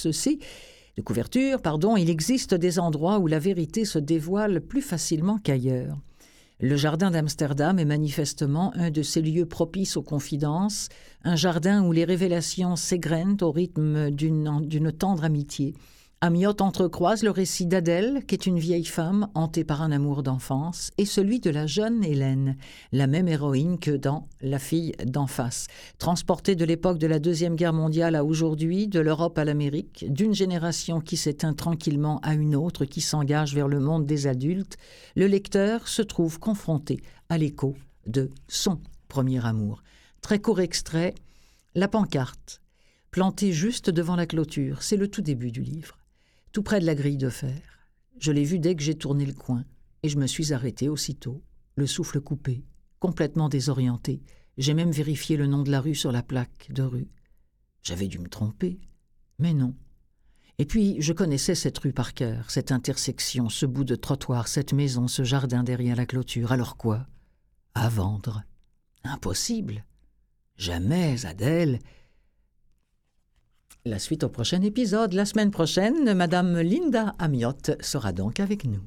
couverture, il existe des endroits où la vérité se dévoile plus facilement qu'ailleurs. Le jardin d'Amsterdam est manifestement un de ces lieux propices aux confidences, un jardin où les révélations s'égrènent au rythme d'une tendre amitié. Amiotte entrecroise le récit d'Adèle, qui est une vieille femme hantée par un amour d'enfance, et celui de la jeune Hélène, la même héroïne que dans La fille d'en face. Transportée de l'époque de la Deuxième Guerre mondiale à aujourd'hui, de l'Europe à l'Amérique, d'une génération qui s'éteint tranquillement à une autre qui s'engage vers le monde des adultes, le lecteur se trouve confronté à l'écho de son premier amour. Très court extrait, la pancarte, plantée juste devant la clôture, c'est le tout début du livre. Tout près de la grille de fer. Je l'ai vu dès que j'ai tourné le coin, et je me suis arrêté aussitôt, le souffle coupé, complètement désorienté. J'ai même vérifié le nom de la rue sur la plaque de rue. J'avais dû me tromper, mais non. Et puis, je connaissais cette rue par cœur, cette intersection, ce bout de trottoir, cette maison, ce jardin derrière la clôture. Alors quoi? À vendre? Impossible. Jamais, Adèle. La suite au prochain épisode. La semaine prochaine, Madame Linda Amiotte sera donc avec nous.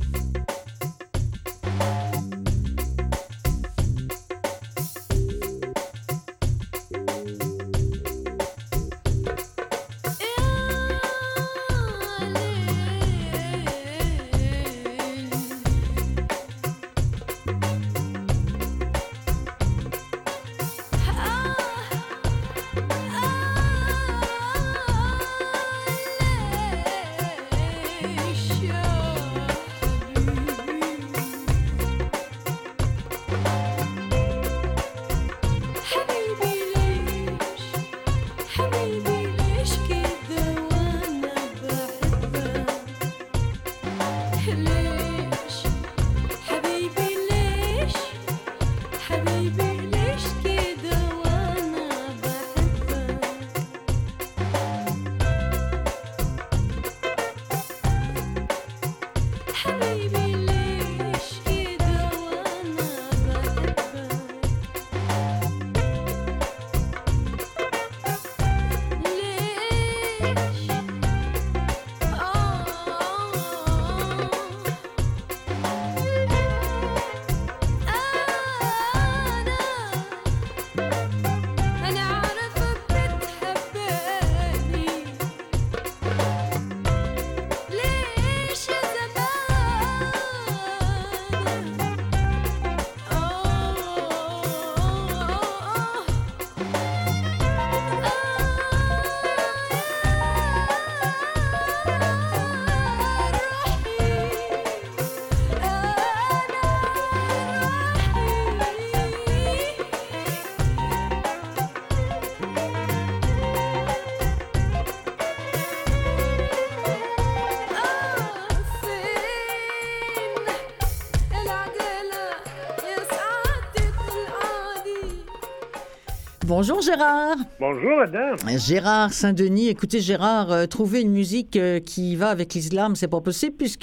Bonjour Gérard. Bonjour madame. Gérard Saint-Denis. Écoutez Gérard, trouver une musique qui va avec l'islam, c'est pas possible puisque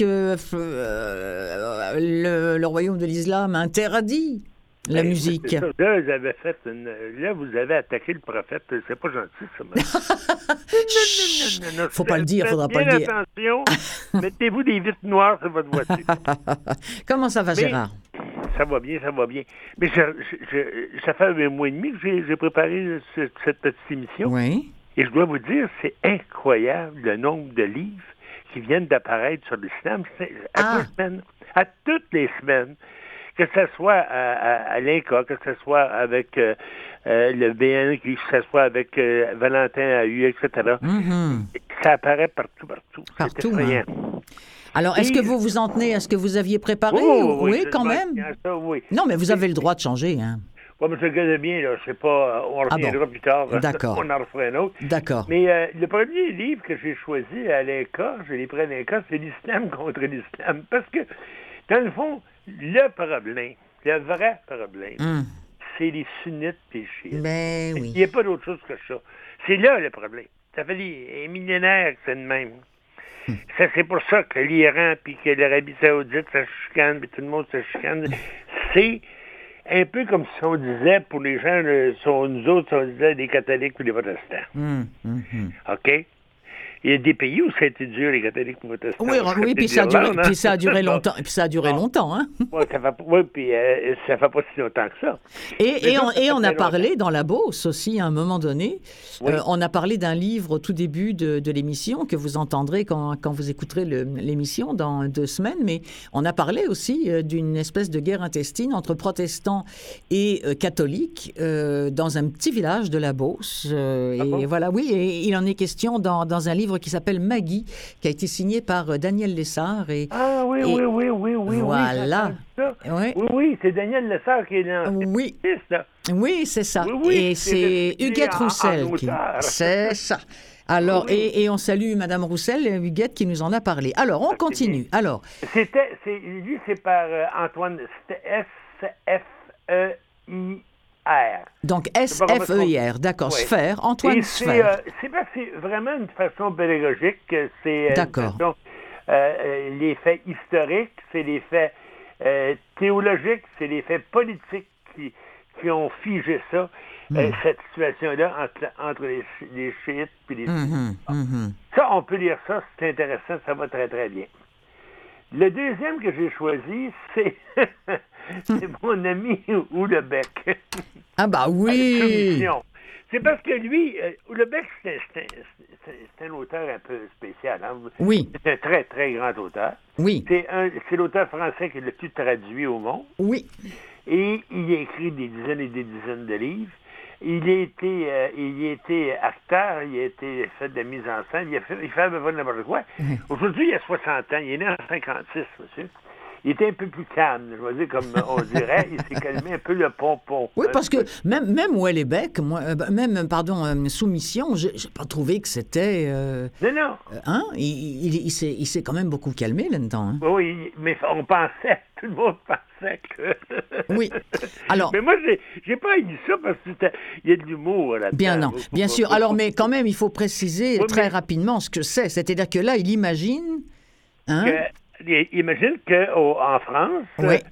le royaume de l'islam interdit la musique. Ça, là, vous avez attaqué le prophète. C'est pas gentil, ça. Non. Faut pas le dire, faudra pas le dire. Attention, mettez-vous des vitres noires sur votre voiture. Comment ça va, Gérard? Ça va bien. Mais ça fait 1 mois et demi que j'ai préparé cette petite émission. Oui. Et je dois vous dire, c'est incroyable le nombre de livres qui viennent d'apparaître sur l'islam à toutes les semaines. que ce soit à l'INCA, que ce soit avec le BN, que ce soit avec Valentin AU, etc. Ça apparaît partout. Partout, c'est effrayant. Alors, est-ce que vous vous en tenez à ce que vous aviez préparé? Oui, quand même. Ça, oui. Non, mais vous avez le droit de changer, hein. Oui, mais je le connais bien, là. Je sais pas, on reviendra plus tard. D'accord. On en refera un autre. D'accord. Mais le premier livre que j'ai choisi à l'INCA, je l'ai pris à l'INCA, c'est l'islam contre l'islam. Parce que, dans le fond, le vrai problème, c'est les sunnites et les chiites. Ben oui. Il n'y a pas d'autre chose que ça. C'est là le problème. Ça fait des millénaires que c'est le même. Ça, c'est pour ça que l'Iran puis que l'Arabie Saoudite, ça chicane, puis tout le monde se chicane. C'est un peu comme si on disait, pour les gens, nous autres, on disait des catholiques ou des protestants. OK? Il y a des pays où ça a été dur, les catholiques et les protestants. Oui, puis ça a duré longtemps. Puis ça a duré longtemps, hein? Oui, puis ça fait pas si longtemps que ça. Et on a parlé dans la Beauce aussi, à un moment donné. Oui. On a parlé d'un livre au tout début de l'émission que vous entendrez quand vous écouterez l'émission dans 2 semaines. Mais on a parlé aussi d'une espèce de guerre intestine entre protestants et catholiques dans un petit village de la Beauce. Et voilà, oui, et il en est question dans un livre qui s'appelle Maggie, qui a été signé par Daniel Lessard. Oui. Voilà. Oui, c'est Daniel Lessard qui est là. Oui. Oui, c'est ça. Oui, et c'est Huguette Roussel. C'est ça. Alors, et on salue Mme Roussel, Huguette, qui nous en a parlé. Alors, on continue. Alors. Lui, c'est par Antoine, c'était S-F-E-I. Donc, S-F-E-I-R, d'accord, oui. Sphère, Antoine Sphère. C'est vraiment une façon pédagogique, c'est d'accord. Les faits historiques, c'est les faits théologiques, c'est les faits politiques qui ont figé ça, cette situation-là entre les chiites et les sunnites. Ça, on peut lire ça, c'est intéressant, ça va très, très bien. Le deuxième que j'ai choisi, c'est mon ami Houellebecq. Ah bah oui! C'est parce que lui, Houellebecq, c'est un auteur un peu spécial. Hein? Oui. C'est un très, très grand auteur. Oui. C'est l'auteur français qui est le plus traduit au monde. Oui. Et il a écrit des dizaines et des dizaines de livres. Il a été acteur, il a été fait de la mise en scène, il fait à peu près n'importe quoi. Aujourd'hui, il a 60 ans, il est né en 56, monsieur. Il était un peu plus calme, je veux dire, comme on dirait. Il s'est calmé un peu le pompon. Oui, parce que même Houellebecq, Soumission, j'ai pas trouvé que c'était... Non. Hein? Il s'est quand même beaucoup calmé là-dedans. Hein? Oui, mais on pensait, tout le monde pensait que... Oui. Alors... Mais moi, j'ai pas dit ça parce qu'il y a de l'humour là-dedans. Bien sûr. Alors, mais quand même, il faut préciser très rapidement ce que c'est. C'est-à-dire que là, il imagine... Hein? Imagine qu'en France,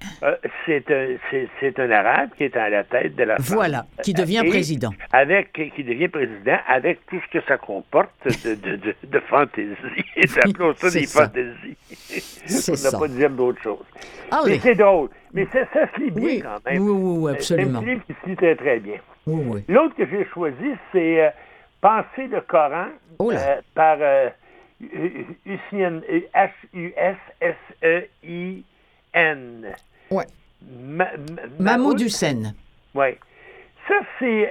c'est un Arabe qui est à la tête de la France. Voilà, qui devient président. Qui devient président avec tout ce que ça comporte de fantaisie. Appelons ça des fantaisies. On n'a pas dit d'autre chose. Mais c'est drôle. Mais ça se lit bien quand même. Oui, absolument. C'est un livre qui se lit très, très bien. Oui. L'autre que j'ai choisi, c'est Penser le Coran par... Hussein, H-U-S-S-E-I-N. Oui. Mahmoud Hussein. Oui. Ça, c'est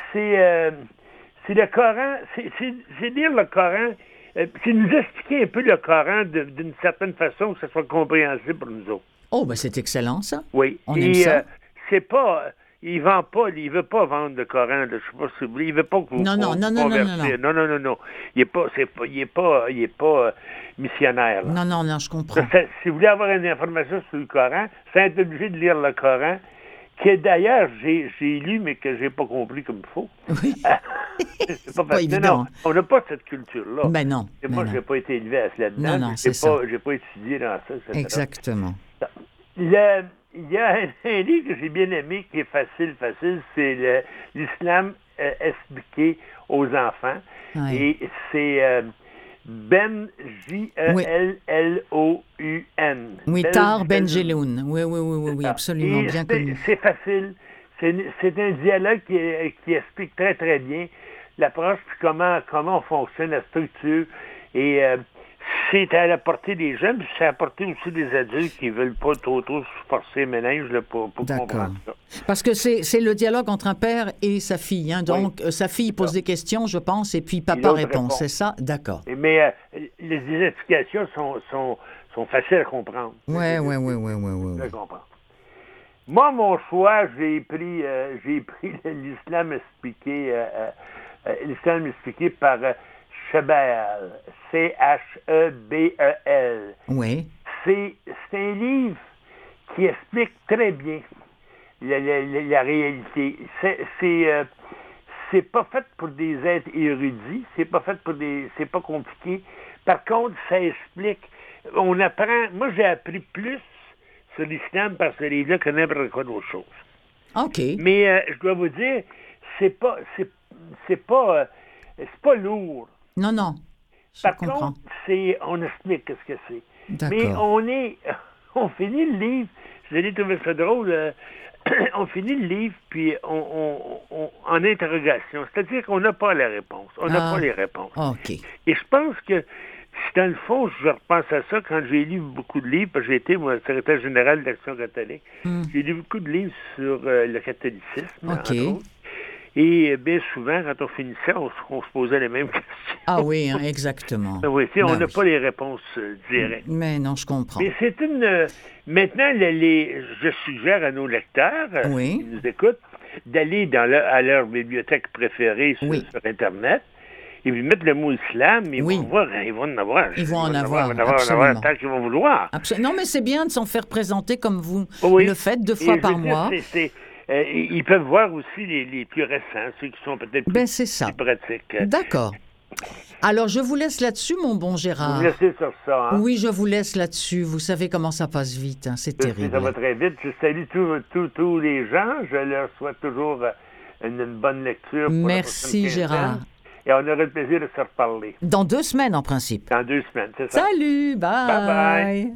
le Coran, c'est lire le Coran, c'est nous expliquer un peu le Coran d'une certaine façon que ça soit compréhensible pour nous autres. Oh, ben c'est excellent, ça. Oui. On aime ça. C'est pas... Il veut pas vendre le Coran, là, je sais pas si vous voulez, il veut pas que vous Non. Non. Il est pas missionnaire. Là. Non, je comprends. Si vous voulez avoir une information sur le Coran, c'est être obligé de lire le Coran, que d'ailleurs j'ai lu mais que j'ai pas compris comme il faut. Oui. C'est pas évident. Non, on n'a pas cette culture-là. Ben non. Et moi, j'ai pas été élevé à cela dedans. Non, c'est ça. J'ai pas étudié dans ça, etc. Exactement. Il y a un livre que j'ai bien aimé qui est facile, c'est l'islam expliqué aux enfants. Oui. Et c'est Ben J-E-L-L-O-U-N. Oui, Tar Ben-Jeloun. Oui, absolument, bien connu. C'est facile. C'est un dialogue qui explique très, très bien l'approche, puis comment on fonctionne, la structure. Et c'est à la portée des jeunes, puis c'est à la portée aussi des adultes qui veulent pas trop forcer le ménage là, pour comprendre ça. Parce que c'est le dialogue entre un père et sa fille. Hein? Donc, sa fille pose des questions, je pense, et puis papa répond. C'est ça? D'accord. Mais les explications sont faciles à comprendre. Oui. Faciles à comprendre. Moi, mon choix, j'ai pris l'islam expliqué par Chebel, Chebel. Oui. C'est un livre qui explique très bien la réalité. C'est pas fait pour des êtres érudits, c'est pas compliqué. Par contre, ça explique. On apprend. Moi, j'ai appris plus sur l'islam par ce livre-là que n'importe quoi d'autre chose. OK. Mais je dois vous dire, c'est pas lourd. Non. Par contre, on explique ce que c'est. D'accord. Mais on finit le livre. Je l'ai trouvé ça drôle. On finit le livre, puis on en interrogation. C'est-à-dire qu'on n'a pas la réponse. On n'a pas les réponses. OK. Et je pense que, dans le fond, je repense à ça quand j'ai lu beaucoup de livres, parce que j'ai été, moi, secrétaire général de l'Action catholique. J'ai lu beaucoup de livres sur le catholicisme, entre autres. Et bien souvent, quand on finissait, on se posait les mêmes questions. Ah oui, hein, exactement. Oui, on n'a pas les réponses directes. Mais non, je comprends. Mais c'est maintenant, je suggère à nos lecteurs qui nous écoutent d'aller à leur bibliothèque préférée sur Internet et puis mettre le mot islam, ils vont en avoir. Ils vont en avoir tant qu'ils vont vouloir. Absolument. Non, mais c'est bien de s'en faire présenter comme vous le faites 2 fois par mois. Ils peuvent voir aussi les plus récents, ceux qui sont peut-être plus pratiques. D'accord. Alors, je vous laisse là-dessus, mon bon Gérard. Vous me laissez sur ça, hein? Oui, je vous laisse là-dessus. Vous savez comment ça passe vite, hein? C'est terrible. Ça va très vite. Je salue tous les gens. Je leur souhaite toujours une bonne lecture. Merci, Gérard. Et on aura le plaisir de se reparler. Dans 2 semaines, en principe. Dans 2 semaines, c'est ça. Salut, bye. Bye-bye.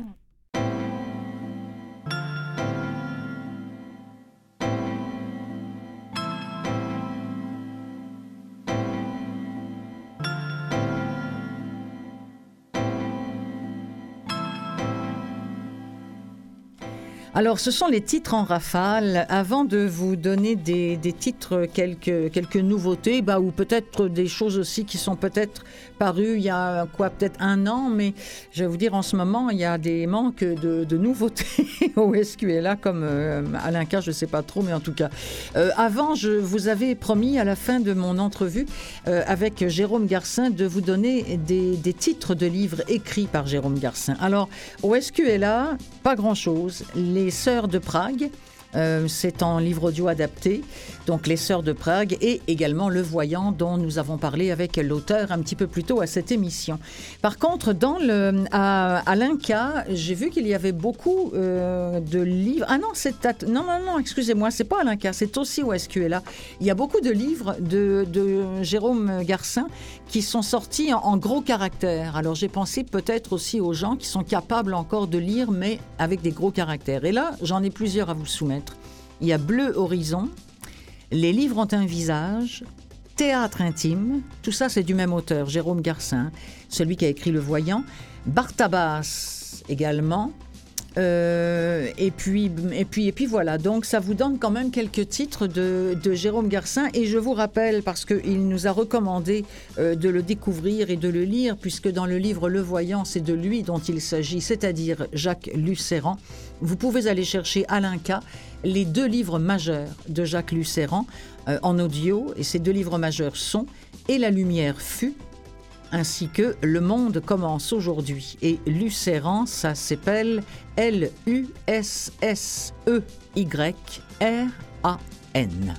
Alors, ce sont les titres en rafale. Avant de vous donner des titres, quelques nouveautés, ou peut-être des choses aussi qui sont peut-être parues il y a peut-être 1 an, mais je vais vous dire, en ce moment, il y a des manques de nouveautés au SQLA, comme Alain K, je ne sais pas trop, mais en tout cas. Avant, je vous avais promis à la fin de mon entrevue avec Jérôme Garcin de vous donner des titres de livres écrits par Jérôme Garcin. Alors, au SQLA, pas grand-chose. Les Sœurs de Prague, c'est en livre audio adapté, donc Les Sœurs de Prague, et également Le Voyant, dont nous avons parlé avec l'auteur un petit peu plus tôt à cette émission. Par contre, à l'Inca, j'ai vu qu'il y avait beaucoup de livres. Ah non, non, excusez-moi, c'est pas à l'Inca, c'est aussi au SQLA. Il y a beaucoup de livres de Jérôme Garcin qui sont sortis en gros caractères. Alors j'ai pensé peut-être aussi aux gens qui sont capables encore de lire, mais avec des gros caractères. Et là, j'en ai plusieurs à vous soumettre. Il y a Bleu Horizon, Les livres ont un visage, Théâtre intime, tout ça c'est du même auteur, Jérôme Garcin, celui qui a écrit Le Voyant, Bartabas également, et puis voilà, donc ça vous donne quand même quelques titres de Jérôme Garcin, et je vous rappelle, parce qu'il nous a recommandé de le découvrir et de le lire, puisque dans le livre Le Voyant, c'est de lui dont il s'agit, c'est-à-dire Jacques Lucéran. Vous pouvez aller chercher Alain K, les 2 livres majeurs de Jacques Lucéran en audio, et ces 2 livres majeurs sont Et la lumière fut, ainsi que Le monde commence aujourd'hui. Et Lucéran, ça s'appelle Lusseyran.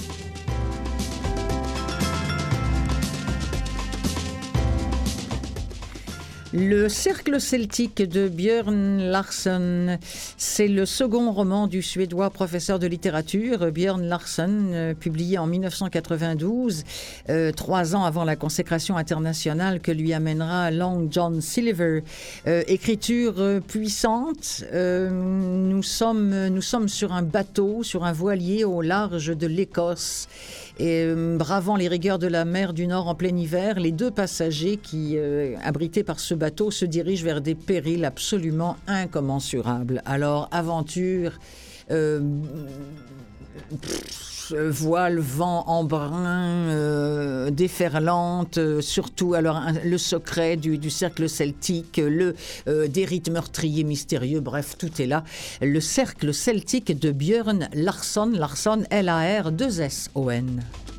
Le Cercle celtique de Björn Larsson, c'est le second roman du Suédois professeur de littérature Björn Larsson, publié en 1992, 3 ans avant la consécration internationale que lui amènera Long John Silver. Écriture puissante, nous sommes sur un bateau, sur un voilier au large de l'Écosse. Et bravant les rigueurs de la mer du Nord en plein hiver, les 2 passagers qui, abrités par ce bateau se dirige vers des périls absolument incommensurables. Alors, aventure, voile, vent en brun, déferlante, surtout alors le secret du cercle celtique, des rites meurtriers mystérieux, bref, tout est là. Le cercle celtique de Björn Larsson, Larsson.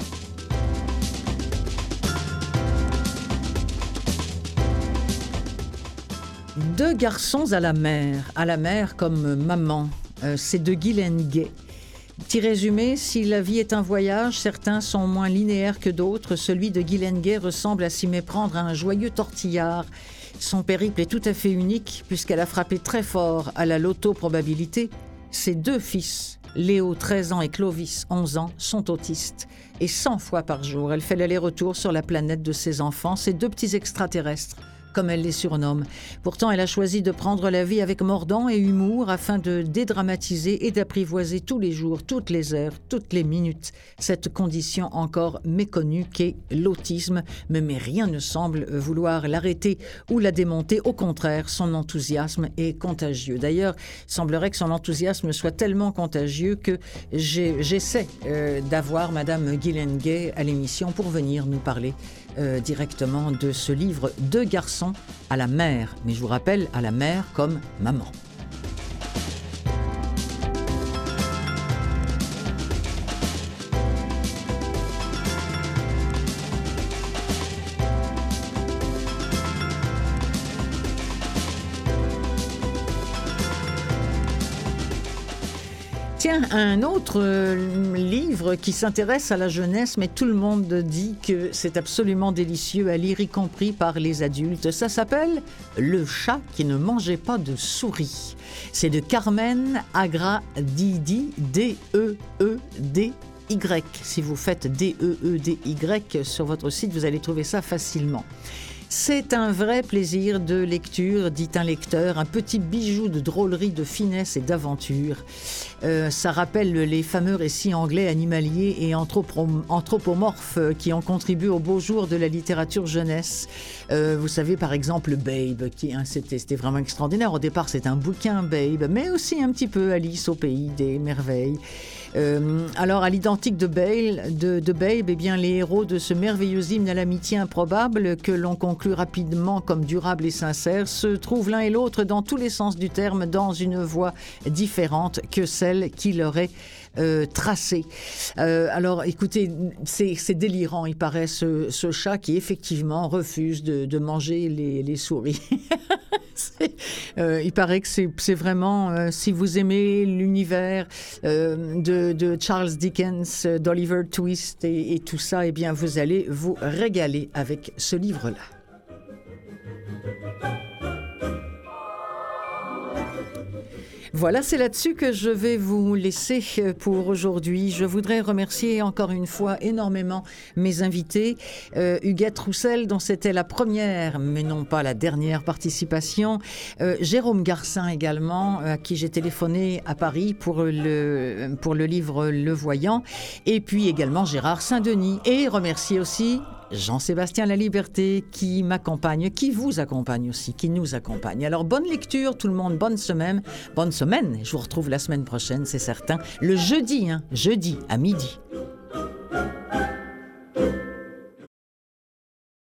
Deux garçons à la mer comme maman, c'est de Guylaine Gay. Petit résumé, si la vie est un voyage, certains sont moins linéaires que d'autres. Celui de Guylaine Gay ressemble à s'y méprendre à un joyeux tortillard. Son périple est tout à fait unique puisqu'elle a frappé très fort à la loto-probabilité. Ses deux fils, Léo, 13 ans, et Clovis, 11 ans, sont autistes. Et 100 fois par jour, elle fait l'aller-retour sur la planète de ses enfants, ces deux petits extraterrestres, comme elle les surnomme. Pourtant, elle a choisi de prendre la vie avec mordant et humour afin de dédramatiser et d'apprivoiser tous les jours, toutes les heures, toutes les minutes cette condition encore méconnue qu'est l'autisme. Mais rien ne semble vouloir l'arrêter ou la démonter. Au contraire, son enthousiasme est contagieux. D'ailleurs, il semblerait que son enthousiasme soit tellement contagieux que j'essaie d'avoir Madame Guylaine Gay à l'émission pour venir nous parler directement de ce livre « Deux garçons à la mer ». Mais je vous rappelle, à la mer comme maman. Tiens, un autre livre qui s'intéresse à la jeunesse, mais tout le monde dit que c'est absolument délicieux à lire, y compris par les adultes. Ça s'appelle « Le chat qui ne mangeait pas de souris ». C'est de Carmen Agradidi, D-E-E-D-Y. Si vous faites D-E-E-D-Y sur votre site, vous allez trouver ça facilement. C'est un vrai plaisir de lecture, dit un lecteur, un petit bijou de drôlerie, de finesse et d'aventure. Ça rappelle les fameux récits anglais animaliers et anthropomorphes qui ont contribué au beau jour de la littérature jeunesse. Vous savez, par exemple, Babe, c'était vraiment extraordinaire. Au départ, c'est un bouquin, Babe, mais aussi un petit peu Alice au pays des merveilles. Alors, à l'identique de Babe, eh bien, les héros de ce merveilleux hymne à l'amitié improbable que l'on conclut rapidement comme durable et sincère se trouvent l'un et l'autre dans tous les sens du terme dans une voie différente que celle qui leur est tracée. Alors, écoutez, c'est délirant, il paraît, ce chat qui effectivement refuse de manger les souris. Il paraît que c'est vraiment, si vous aimez l'univers de Charles Dickens, d'Oliver Twist et tout ça, eh bien, vous allez vous régaler avec ce livre-là. Voilà, c'est là-dessus que je vais vous laisser pour aujourd'hui. Je voudrais remercier encore une fois énormément mes invités. Huguette Roussel, dont c'était la première, mais non pas la dernière participation. Jérôme Garcin également, à qui j'ai téléphoné à Paris pour le livre Le Voyant. Et puis également Gérard Saint-Denis. Et remercier aussi Jean-Sébastien Laliberté qui m'accompagne, qui vous accompagne aussi, qui nous accompagne. Alors, bonne lecture tout le monde, bonne semaine. Je vous retrouve la semaine prochaine, c'est certain. Le jeudi à midi.